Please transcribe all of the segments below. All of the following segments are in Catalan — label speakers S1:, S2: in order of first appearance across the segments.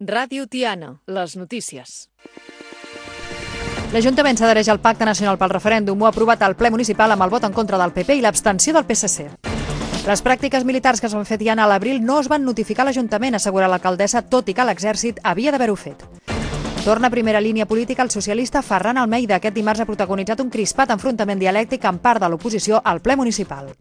S1: Ràdio Tiana, les notícies.
S2: L'Ajuntament s'adhereix al Pacte Nacional pel Referèndum. Ho ha aprovat al ple municipal amb el vot en contra del PP i l'abstenció del PSC. Les pràctiques militars que es van fer a Tiana a l'abril no es van notificar a l'Ajuntament, assegura l'alcaldessa, tot i que l'exèrcit havia d'haver-ho fet. Torna a primera línia política el socialista Ferran Almeida. Aquest dimarts ha protagonitzat un crispat enfrontament dialèctic amb part de l'oposició al ple municipal.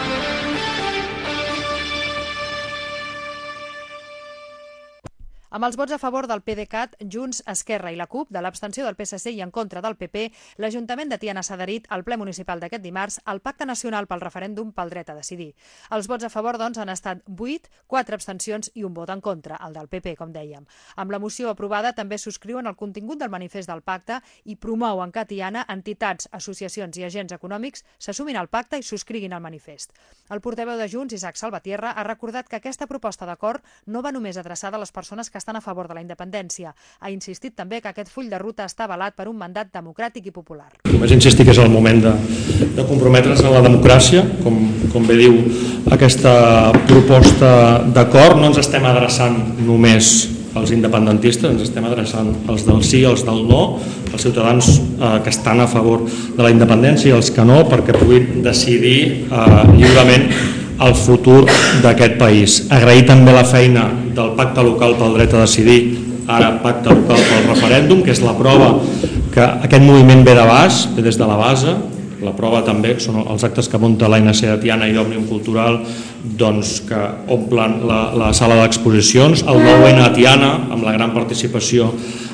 S2: Amb els vots a favor del PDeCAT, Junts, Esquerra i la CUP, de l'abstenció del PSC i en contra del PP, l'Ajuntament de Tiana s'ha adherit al ple municipal d'aquest dimarts al Pacte Nacional pel Referèndum pel dret a decidir. Els vots a favor, doncs, han estat 8, 4 abstencions i un vot en contra, el del PP, com dèiem. Amb la moció aprovada també subscriuen el contingut del manifest del pacte i promouen que a Tiana entitats, associacions i agents econòmics s'assumin al pacte i subscriguin el manifest. El portaveu de Junts, Isaac Salvatierra, ha recordat que aquesta proposta d'acord no va només adreçada a les persones que estan a favor de la independència. Ha insistit també que aquest full de ruta està avalat per un mandat democràtic i popular.
S3: Només insistir que és el moment de comprometre's en la democràcia, com bé diu aquesta proposta d'acord. No ens estem adreçant només als independentistes, ens estem adreçant als del sí, als del no, als ciutadans que estan a favor de la independència i els que no, perquè puguin decidir lliurement el futur d'aquest país. Agrair també la feina del Pacte Local pel Dret a Decidir, ara Pacte Local pel Referèndum, que és la prova que aquest moviment ve de baix, ve des de la base. La prova també són els actes que munta l'ANC de Tiana i Òmnium Cultural, doncs, que omplen la sala d'exposicions. El 9N a Tiana, amb la gran participació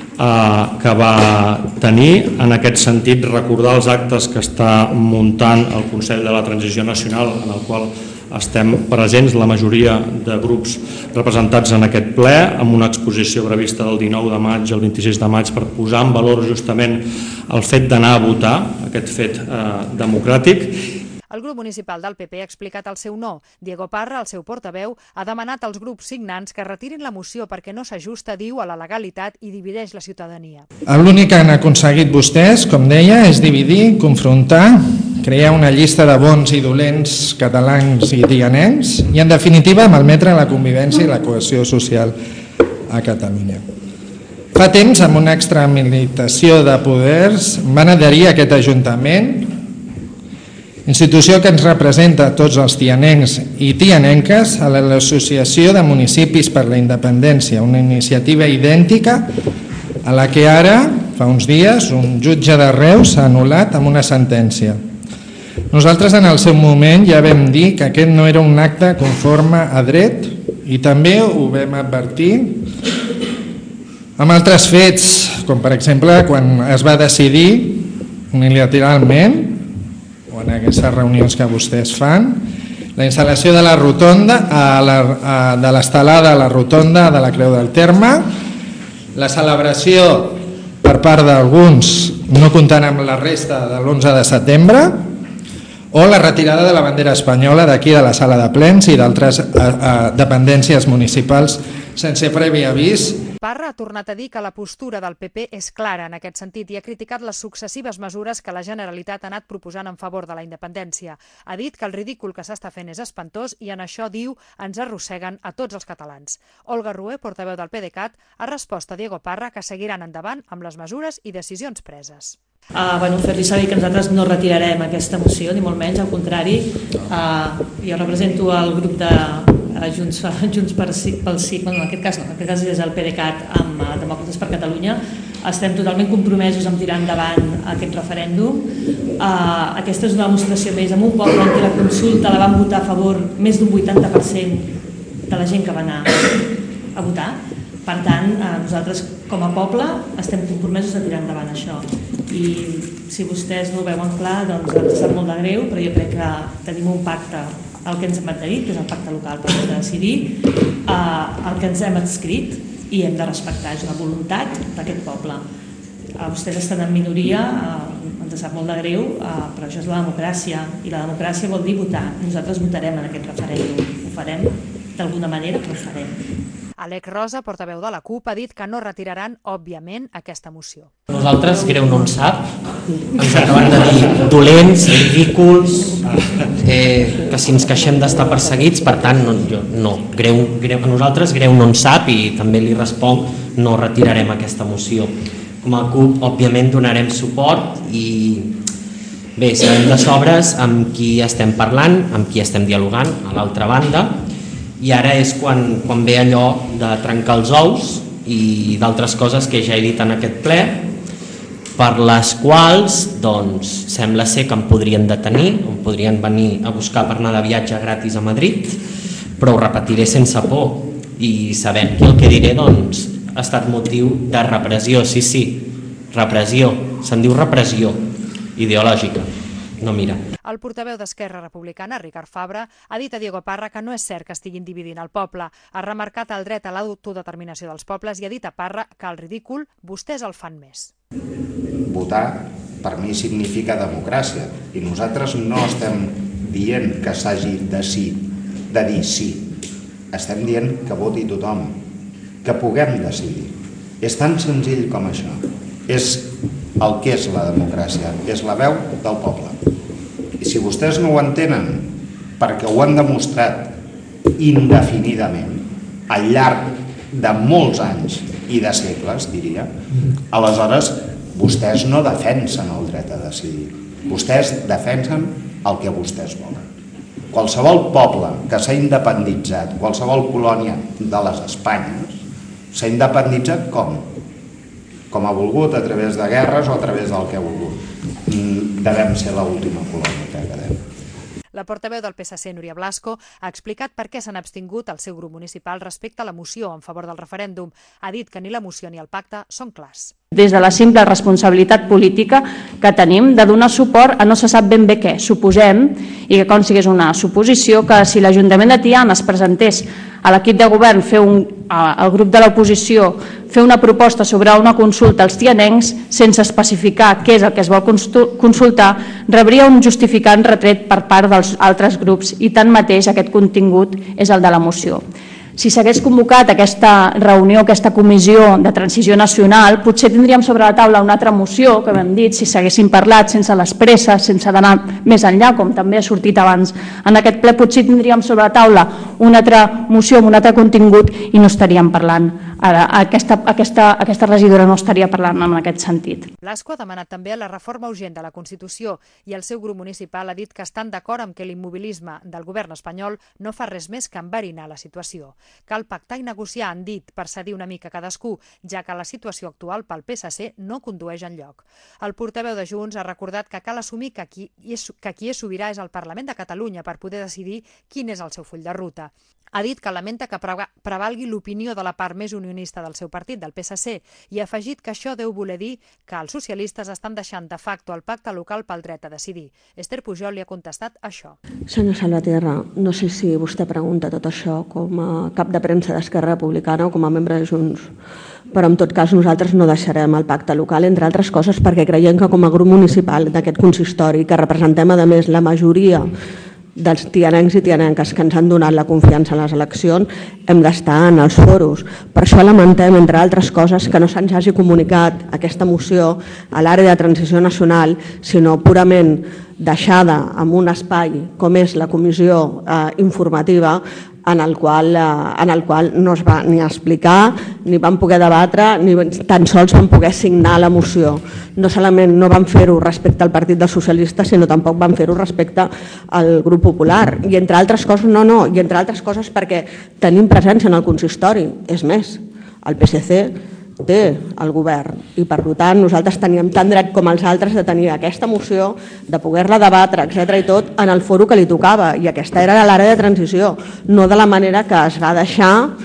S3: que va tenir. En aquest sentit, recordar els actes que està muntant el Consell de la Transició Nacional, en el qual estem presents la majoria de grups representats en aquest ple, amb una exposició prevista del 19 de maig al 26 de maig per posar en valor justament el fet d'anar a votar, aquest fet democràtic.
S2: El grup municipal del PP ha explicat el seu no. Diego Parra, el seu portaveu, ha demanat als grups signants que retirin la moció perquè no s'ajusta, diu, a la legalitat i divideix la ciutadania.
S4: L'únic que han aconseguit vostès, com deia, és dividir, confrontar, crear una llista de bons i dolents catalans i tianencs i, en definitiva, malmetre la convivència i la cohesió social a Catalunya. Fa temps, amb una extramilitació de poders, van adherir a aquest Ajuntament, institució que ens representa a tots els tianencs i tianenques, a l'Associació de Municipis per la Independència, una iniciativa idèntica a la que ara, fa uns dies, un jutge de Reus ha anul·lat amb una sentència. Nosaltres en el seu moment ja vam dir que aquest no era un acte conforme a dret i també ho vam advertir amb altres fets, com per exemple quan es va decidir unilateralment o en aquestes reunions que vostès fan, la instal·lació de la rotonda, de l'estelada a la rotonda de la Creu del Terme, la celebració per part d'alguns, no comptant amb la resta, de l'11 de setembre, o la retirada de la bandera espanyola d'aquí de la sala de plens i d'altres dependències municipals sense previ avís.
S2: Parra ha tornat a dir que la postura del PP és clara en aquest sentit i ha criticat les successives mesures que la Generalitat ha anat proposant en favor de la independència. Ha dit que el ridícul que s'està fent és espantós i en això, diu, ens arrosseguen a tots els catalans. Olga Rué, portaveu del PDeCAT, ha respost a Diego Parra que seguiran endavant amb les mesures i decisions preses.
S5: Fer-li saber que nosaltres no retirarem aquesta moció, ni molt menys, al contrari. Jo represento el grup de Junts pel Sí, en aquest cas no, en aquest cas és el PDeCAT amb Demòcrates per Catalunya. Estem totalment compromesos en tirar endavant aquest referèndum. Aquesta és una demostració més en un poble en què la consulta la van votar a favor més d'un 80% de la gent que va anar a votar. Per tant, nosaltres com a poble estem compromesos a tirar endavant això. I si vostès no ho veuen clar, doncs ens sap molt de greu, però jo crec que tenim un pacte, el que ens hem adherit, que és el pacte local per decidir, el que ens hem adscrit i hem de respectar, és una voluntat d'aquest poble. Vostès estan en minoria, ens sap molt de greu, però això és la democràcia i la democràcia vol dir votar. Nosaltres votarem en aquest referèndum, ho farem d'alguna manera, però ho farem.
S2: Alec Rosa, portaveu de la CUP, ha dit que no retiraran, òbviament, aquesta moció.
S6: Nosaltres, greu no en sap, ens acaben de dir dolents, ridículs, que si ens queixem d'estar perseguits, per tant, no, a nosaltres greu no en sap i també li responc, no retirarem aquesta moció. Com a CUP, òbviament, donarem suport i bé, sabem de sobres amb qui estem parlant, amb qui estem dialogant a l'altra banda, i ara és quan ve allò de trencar els ous i d'altres coses que ja he dit en aquest ple, per les quals doncs, sembla ser que em podrien detenir, em podrien venir a buscar per anar de viatge gratis a Madrid, però ho repetiré sense por i sabent que el que diré doncs, ha estat motiu de repressió, sí, repressió, se'n diu repressió ideològica, no mira.
S2: El portaveu d'Esquerra Republicana, Ricard Fabra, ha dit a Diego Parra que no és cert que estiguin dividint el poble. Ha remarcat el dret a l'autodeterminació dels pobles i ha dit a Parra que el ridícul vostès el fan més.
S7: Votar per mi significa democràcia i nosaltres no estem dient que s'hagi de dir sí. Estem dient que voti tothom, que puguem decidir. És tan senzill com això. És el que és la democràcia, és la veu del poble. I si vostès no ho entenen, perquè ho han demostrat indefinidament al llarg de molts anys i de segles, diria, aleshores vostès no defensen el dret a decidir. Vostès defensen el que vostès volen. Qualsevol poble que s'ha independitzat, qualsevol colònia de les Espanyes, s'ha independitzat com? Com ha volgut, a través de guerres o a través del que ha volgut. Devem ser l'última colònia que quedem.
S2: La portaveu del PSC, Núria Blasco, ha explicat per què s'han abstingut al seu grup municipal respecte a la moció en favor del referèndum. Ha dit que ni la moció ni el pacte són clars.
S8: Des de la simple responsabilitat política que tenim de donar suport a no se sap ben bé què. Suposem, i que consti que és una suposició, que si l'Ajuntament de Tiana es presentés a l'equip de govern, al grup de l'oposició, fer una proposta sobre una consulta als tianencs sense especificar què és el que es vol consultar, rebria un justificant retret per part dels altres grups i tanmateix aquest contingut és el de la moció. Si s'hagués convocat aquesta reunió, aquesta comissió de transició nacional, potser tindríem sobre la taula una altra moció, que hem dit, si s'haguessin parlat sense les presses, sense d'anar més enllà, com també ha sortit abans en aquest ple, potser tindríem sobre la taula una altra moció amb un altre contingut i no estaríem parlant. Ara, aquesta regidora no estaria parlant en aquest sentit.
S2: Blasco ha demanat també la reforma urgent de la Constitució i el seu grup municipal ha dit que estan d'acord amb que l'immobilisme del govern espanyol no fa res més que enverinar la situació. Cal pactar i negociar, han dit, per cedir una mica cadascú, ja que la situació actual pel PSC no condueix enlloc. El portaveu de Junts ha recordat que cal assumir que qui és sobirà és el Parlament de Catalunya per poder decidir quin és el seu full de ruta. Ha dit que lamenta que prevalgui l'opinió de la part més unionista del seu partit, del PSC, i ha afegit que això deu voler dir que els socialistes estan deixant de facto el pacte local pel dret a decidir. Esther Pujol li ha contestat això.
S9: Senyor Salvatierra, no sé si vostè pregunta tot això com a cap de premsa d'Esquerra Republicana o com a membre de Junts, però en tot cas nosaltres no deixarem el pacte local, entre altres coses perquè creiem que com a grup municipal d'aquest consistori, que representem a més la majoria dels tianencs i tianenques que ens han donat la confiança en les eleccions, hem d'estar en els foros. Per això lamentem, entre altres coses, que no se'ns hagi comunicat aquesta moció a l'àrea de transició nacional, sinó purament deixada en un espai com és la comissió informativa, en el qual no es va ni explicar, ni van poder debatre, ni tan sols van poder signar la moció. No solament no van fer-ho respecte al Partit dels Socialistes, sinó tampoc van fer-ho respecte al Grup Popular. I entre altres coses, i entre altres coses perquè tenim presència en el consistori. És més, el PSC té el govern i per tant nosaltres teníem tant dret com els altres de tenir aquesta moció, de poder-la debatre, etc. i tot, en el foro que li tocava, i aquesta era l'àrea de transició, no de la manera que es va deixar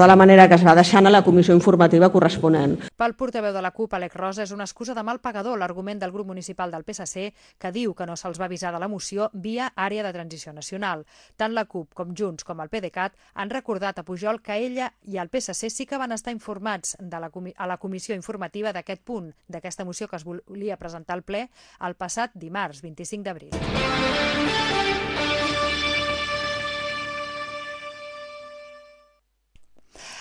S9: en la comissió informativa corresponent.
S2: Pel portaveu de la CUP, Àlex Rosa, és una excusa de mal pagador l'argument del grup municipal del PSC que diu que no se'ls va avisar de la moció via àrea de transició nacional. Tant la CUP com Junts com el PDeCAT han recordat a Pujol que ella i el PSC sí que van estar informats a la comissió informativa d'aquest punt, d'aquesta moció que es volia presentar al ple el passat dimarts, 25 d'abril.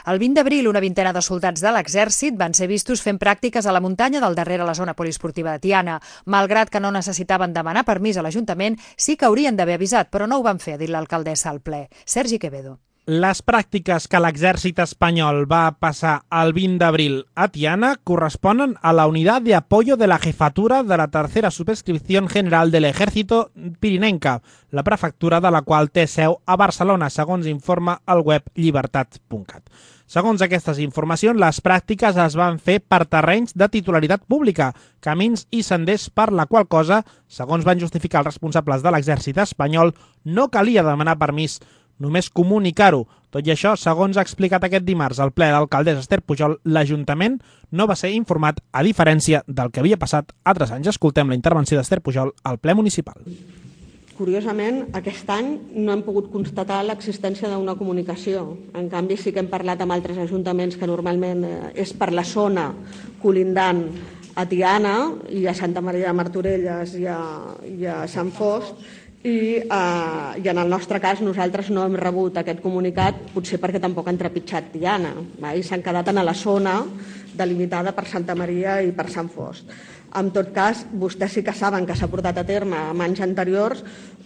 S2: El 20 d'abril, una vintena de soldats de l'exèrcit van ser vistos fent pràctiques a la muntanya del darrere la zona poliesportiva de Tiana. Malgrat que no necessitaven demanar permís a l'Ajuntament, sí que haurien d'haver avisat, però no ho van fer, ha dit l'alcaldessa al ple. Sergi Quevedo.
S10: Les pràctiques que l'exèrcit espanyol va passar el 20 d'abril a Tiana corresponen a la Unidad de Apoyo de la Jefatura de la Tercera Subscripción General del Ejército Pirinenca, la prefectura de la qual té seu a Barcelona, segons informa el web llibertat.cat. Segons aquestes informacions, les pràctiques es van fer per terrenys de titularitat pública, camins i senders, per la qual cosa, segons van justificar els responsables de l'exèrcit espanyol, no calia demanar permís, només comunicar-ho. Tot i això, segons ha explicat aquest dimarts al ple l'alcaldessa Esther Pujol, l'Ajuntament no va ser informat, a diferència del que havia passat altres anys. Escoltem la intervenció d'Esther Pujol al ple municipal.
S9: Curiosament, aquest any no hem pogut constatar l'existència d'una comunicació. En canvi, sí que hem parlat amb altres ajuntaments que normalment és per la zona colindant a Tiana i a Santa Maria de Martorelles i a Sant Fost, i en el nostre cas nosaltres no hem rebut aquest comunicat, potser perquè tampoc han trepitjat Tiana, i s'han quedat en la zona delimitada per Santa Maria i per Sant Fost. En tot cas, vostès sí que saben que s'ha portat a terme en anys anteriors,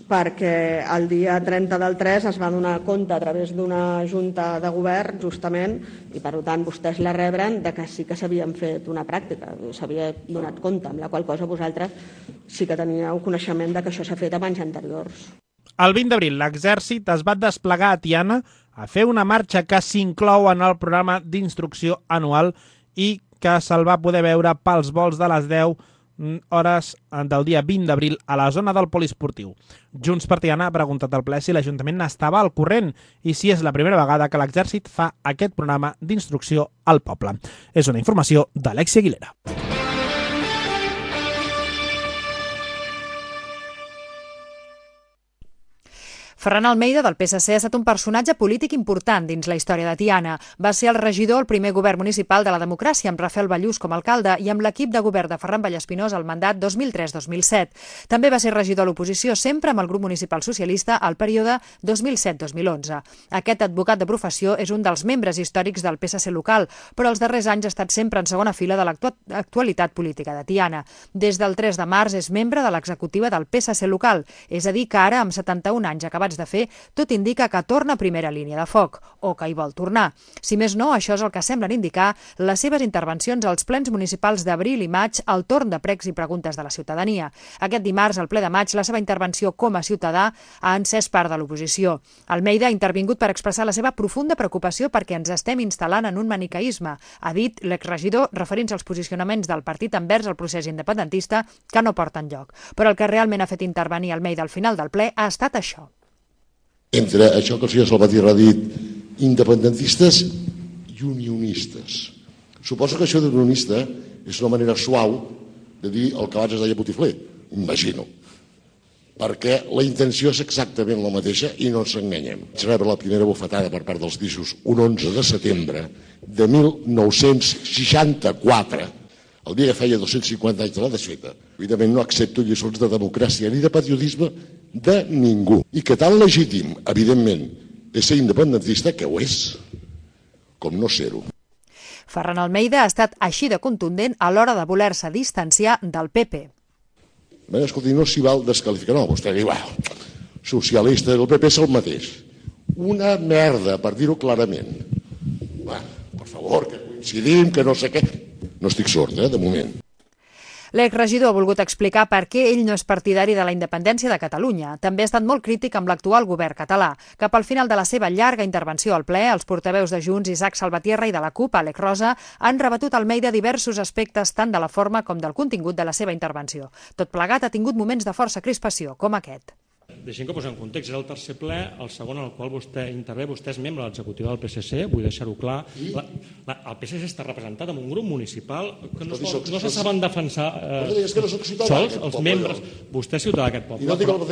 S9: perquè el dia 30 del 3 es va donar compte a través d'una junta de govern, justament, i per tant vostès la rebren de que sí que s'havien fet una pràctica, s'havia donat compte, amb la qual cosa vosaltres sí que teníeu coneixement de que això s'ha fet en anys anteriors.
S10: El 20 d'abril, l'exèrcit es va desplegar a Tiana a fer una marxa que s'inclou en el programa d'instrucció anual i que se'l va poder veure pels vols de les 10 hores del dia 20 d'abril a la zona del poliesportiu. Junts per Tiana ha preguntat al ple si l'Ajuntament estava al corrent i si és la primera vegada que l'exèrcit fa aquest programa d'instrucció al poble. És una informació d'Alexia Aguilera.
S2: Ferran Almeida, del PSC, ha estat un personatge polític important dins la història de Tiana. Va ser el regidor al primer govern municipal de la democràcia, amb Rafael Ballús com a alcalde i amb l'equip de govern de Ferran Vallespinós al mandat 2003-2007. També va ser regidor a l'oposició, sempre amb el grup municipal socialista, al període 2007-2011. Aquest advocat de professió és un dels membres històrics del PSC local, però els darrers anys ha estat sempre en segona fila de l'actualitat política de Tiana. Des del 3 de març és membre de l'executiva del PSC local, és a dir que ara, amb 71 anys acabats de fer, tot indica que torna a primera línia de foc, o que hi vol tornar. Si més no, això és el que semblen indicar les seves intervencions als plens municipals d'abril i maig al torn de pregs i preguntes de la ciutadania. Aquest dimarts, al ple de maig, la seva intervenció com a ciutadà ha encès part de l'oposició. Almeida ha intervingut per expressar la seva profunda preocupació perquè ens estem instal·lant en un maniqueisme, ha dit l'exregidor, referint-se als posicionaments del partit envers el procés independentista que no porten lloc. Però el que realment ha fet intervenir Almeida al final del ple ha estat això.
S11: Entre això que el senyor Salvatierra ha dit, independentistes i unionistes. Suposo que això d'unionista és una manera suau de dir el que abans es deia botifler, imagino. Perquè la intenció és exactament la mateixa i no ens enganyem. Vaig rebre la primera bufetada per part dels dissos un 11 de setembre de 1964, el dia que feia 250 anys de la desfeta. Evidentment no accepto lliçons de democràcia ni de patriotisme de ningú. I que tan legítim, evidentment, és ser independentista, que ho és, com no ser-ho.
S2: Ferran Almeida ha estat així de contundent a l'hora de voler-se distanciar del PP.
S11: Bé, escolti, no s'hi val desqualificar. No, vostè diu, socialista del PP és el mateix. Una merda, per dir-ho clarament. Per favor, que coincidim, que no sé què. No estic sord, de moment.
S2: L'exregidor ha volgut explicar per què ell no és partidari de la independència de Catalunya. També ha estat molt crític amb l'actual govern català. Cap al final de la seva llarga intervenció al ple, els portaveus de Junts, Isaac Salvatierra, i de la CUP, Àlex Rosa, han rebatut Almeida diversos aspectes tant de la forma com del contingut de la seva intervenció. Tot plegat ha tingut moments de força crispació, com aquest.
S3: Deixem que posem en context, és el tercer ple, el segon en el qual vostè intervé, vostè és membre de l'executiva del PSC, vull deixar-ho clar. El PSC està representat en un grup municipal que no se saben defensar sols els membres. Vostè és ciutadà d'aquest poble.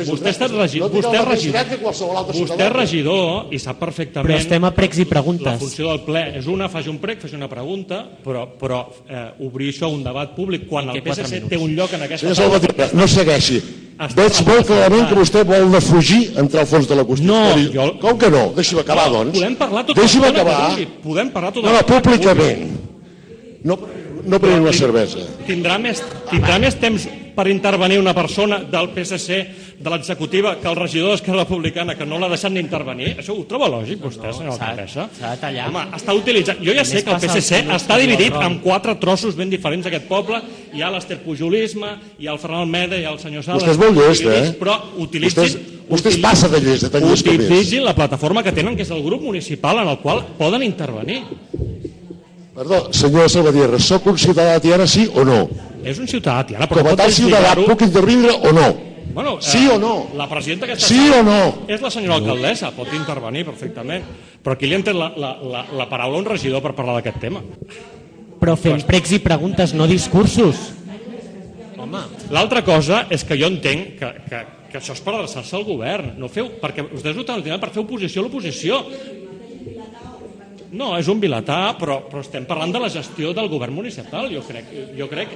S3: Vostè és regidor i sap perfectament...
S6: Però estem a pregs i preguntes.
S3: La funció del ple és una, faci un prec, faci una pregunta, però obrir això a un debat públic quan el PSC té un lloc en aquesta...
S11: No segueixi. Veig molt clarament que vostè vol defugir entrar al fons de la qüestió.
S3: No,
S11: com que no? Deixi'm acabar, doncs.
S3: Podem parlar tota
S11: Deixi'm
S3: l'estona
S11: acabar.
S3: que vulgui. Podem parlar tota
S11: No,
S3: l'estona que
S11: públicament. No prenent una cervesa.
S3: Tindrà més temps per intervenir una persona del PSC, de l'executiva, que el regidor d'Esquerra Republicana, que no l'ha deixat ni intervenir? Això ho troba lògic, vostè, senyor alcaldessa?
S6: S'ha de tallar.
S3: Home, està utilitzant... Jo ja sé que el PSC està dividit en 4 trossos ben diferents d'aquest poble. Hi ha l'esterpujolisme, hi ha el Ferran Almeda, hi ha el senyor Sala...
S11: Vostè és molt llest,
S3: Però
S11: Vostè es passa de llest, de tan llest com és.
S3: Utilitzin la plataforma que tenen, que és el grup municipal, en el qual poden intervenir.
S11: Perdó, senyor Salvatierra, sóc un ciutadà de Tiana, sí o no?
S3: És un ciutadà de Tiana, però
S11: com a tal ciutadà puc intervindre o no?
S3: Bueno,
S11: sí o no?
S3: La presidenta aquesta
S11: sí o no?
S3: És la senyora alcaldessa, pot intervenir perfectament. Però aquí li entén la paraula a un regidor per parlar d'aquest tema.
S6: Però fem pregs i preguntes, no discursos.
S3: Home, l'altra cosa és que jo entenc que això és per adreçar-se al govern. No feu, perquè vostès ho tenen per fer oposició a l'oposició. No, és un vilatà, però estem parlant de la gestió del govern municipal, jo crec.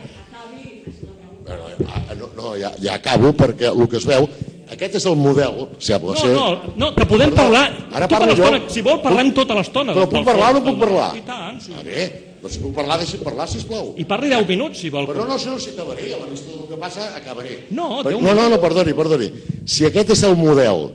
S11: No, ja acabo, perquè el que es veu, aquest és el model, sembla ser...
S3: No, que podem parlar tota l'estona, si vol parlem tota l'estona.
S11: Però puc parlar o no puc parlar?
S3: I tant, sí.
S11: Bé, doncs si puc parlar, deixi'm parlar, sisplau.
S3: I parli 10 minuts, si vol.
S11: Però no, si acabaré, a la vista del que passa, acabaré.
S3: No,
S11: perdoni. Si aquest és el model,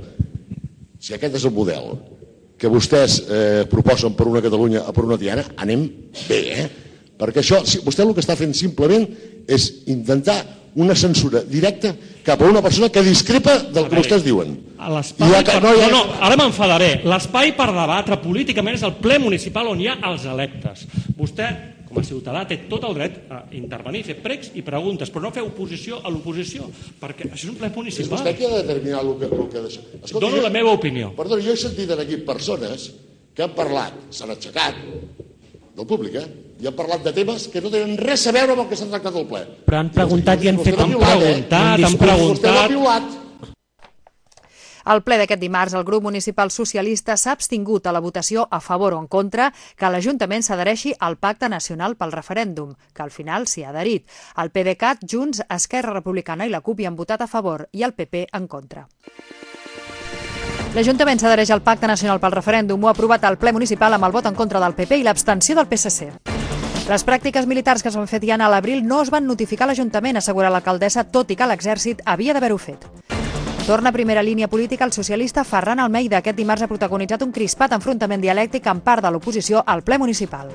S11: que vostès proposen per una Catalunya o per una Tiana, anem bé, perquè això, vostè el que està fent simplement és intentar una censura directa cap a una persona que discrepa del que vostès diuen.
S3: Ara m'enfadaré. L'espai per debatre políticament és el ple municipal on hi ha els electes. Vostè, com a ciutadà, té tot el dret a intervenir, fer pregs i preguntes, però no fer oposició a l'oposició, perquè això és un ple municipal.
S11: És vostè qui ha de determinar el que...
S3: Dono la meva opinió.
S11: Perdó, jo he sentit aquí persones que han parlat, s'han aixecat del públic, i han parlat de temes que no tenen res a veure amb el que s'ha tractat al ple.
S6: Però han preguntat i han fet
S11: un Vostè l'ha piulat.
S2: Al ple d'aquest dimarts, el grup municipal socialista s'ha abstingut a la votació a favor o en contra que l'Ajuntament s'adhereixi al Pacte Nacional pel Referèndum, que al final s'hi ha adherit. El PDeCAT, Junts, Esquerra Republicana i la CUP hi han votat a favor i el PP en contra. L'Ajuntament s'adhereix al Pacte Nacional pel Referèndum, ho ha aprovat al ple municipal amb el vot en contra del PP i l'abstenció del PSC. Les pràctiques militars que es van fer a Tiana a l'abril no es van notificar a l'Ajuntament, assegura l'alcaldessa, tot i que l'exèrcit havia d'haver-ho fet. Torna a primera línia política el socialista Ferran Almeida. Aquest dimarts ha protagonitzat un crispat enfrontament dialèctic amb part de l'oposició al ple municipal.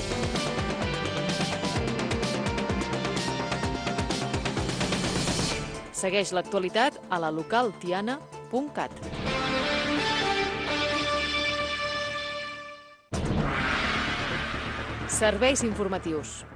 S1: Segueix l'actualitat a la localtiana.cat. Serveis informatius.